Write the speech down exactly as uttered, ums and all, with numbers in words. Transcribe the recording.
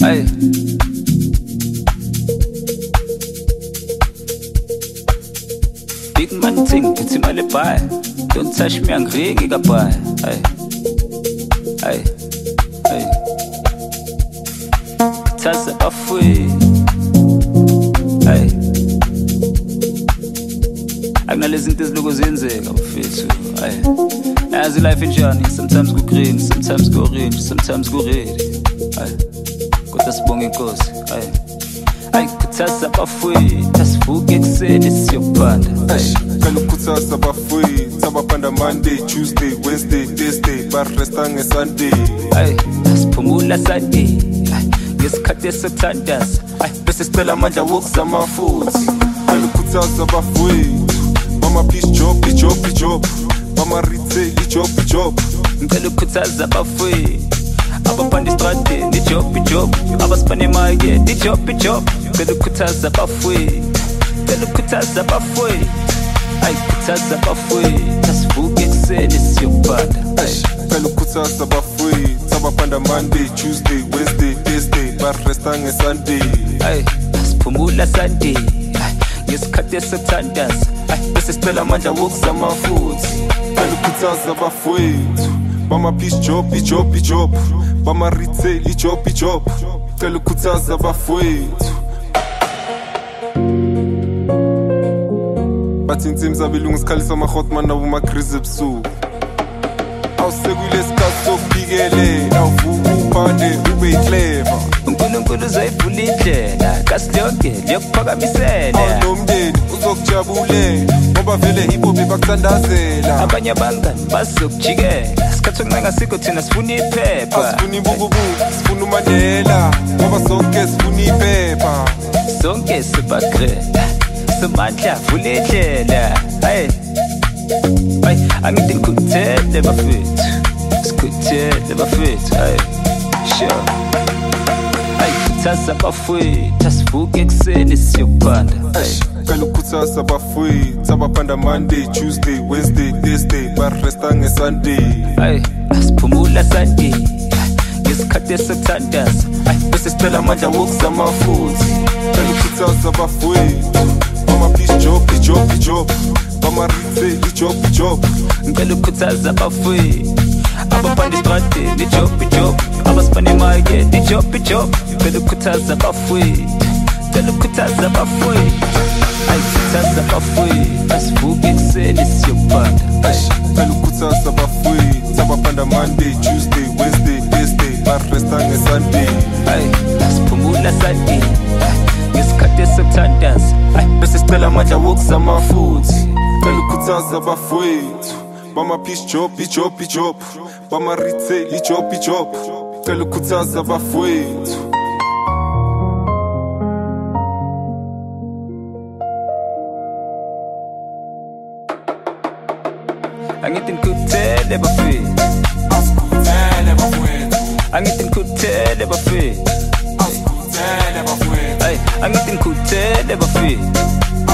Hey. Big man thing, it's my buy. Don't touch me, I'm ringing a buy. Hey. Hey. Hey. Tasa afwe. Hey. Acknowledge izinto eziloko zenzeka mfethu. Hey. As life in journey, sometimes go green, sometimes go orange, sometimes go red. Hey. Kodwa sibonge inkosi. Hey. Ay kuthasa bafowethu asivuke ekseni siyopanda. Kala kuthasa bafowethu sabapanda Monday, Tuesday, Wednesday, Thursday, baresta ngeSunday. Ay asiphumula Sunday. Ay ngesikhathi esothandaza. Ay bese sicela amandla wokuzama futhi. Kala kuthasa bafowethu mama please job, job, job. Mama retail, job, job. Ngicela ukukhuthaza bafowethu abapanda istrade ni job job abasipane maye ni job job. Ngicela ukukhuthaza bafowethu, ngicela ukukhuthaza bafowethu. Ay kukhuthaza bafowethu asivuke ekseni siyopanda. Kala kuthasa bafowethu sabapanda Monday, Tuesday, Wednesday, Thursday, baresta ngeSunday. Ay asiphumula Sunday. Ay ngesikhathi esothandaza. Ay bese sicela amandla wokuzama futhi. Kala kuthasa bafowethu mama please job, job, job. Mama retail, job, job. Kala kuthasa bafowethu bathi insimbi zabelungu sikhalisa amahotman nabo makrizi ebusuku. Awusekule isikhathi sokubikelela awuvuka uphande ube clever. uNkulunkulu uzoyivula indlela kasilonke liyokuphakamisela. Awunomndeni uzokujabulela ngoba vele hip hop bakuthandazela. Abanye abangani bazokujikela isikhathi sokuncenga sikho thina sifuna iphepha. Asifuna ibukubuku sifuna uMandela ngoba sonke sifuna iphepha. Sonke sibagrela somandla vula indlela. Hey hey angithi ngikuthele bafethu sikuthele bafethu. Hey sure. Kuthasa bafowethu asivuke ekseni siyopanda. Kala kuthasa bafowethu sabapanda Monday, Tuesday, Wednesday, Thursday, baresta ngeSunday. Ay asiphumula Sunday. Ngesikhathi esothandaza. Ay bese sicela amandla wokuzama futhi. Kala kuthasa bafowethu mama please job, job, job. Mama retail, job, job. Ngicela ukukhuthaza bafowethu abapanda istrade ni job job abasipane maye ni job job. Ngicela ukukhuthaza bafowethu, ngicela ukukhuthaza bafowethu. Ay kukhuthaza bafowethu asivuke ekseni siyopanda. Kala kuthasa bafowethu sabapanda Monday, Tuesday, Wednesday, Thursday, baresta ngeSunday. Ay asiphumula Sunday. Ngesikhathi esothandaza. Ay bese sicela amandla wokuzama futhi. Kala kuthasa bafowethu mama please job, job, job. Mama retail, job, job. Kala kuthasa bafowethu angithi ngikuthele bafethu asikuthele bafowethu. angithi ngikuthele bafethu Asikuthele bafowethu. ay angithi ngikuthele bafethu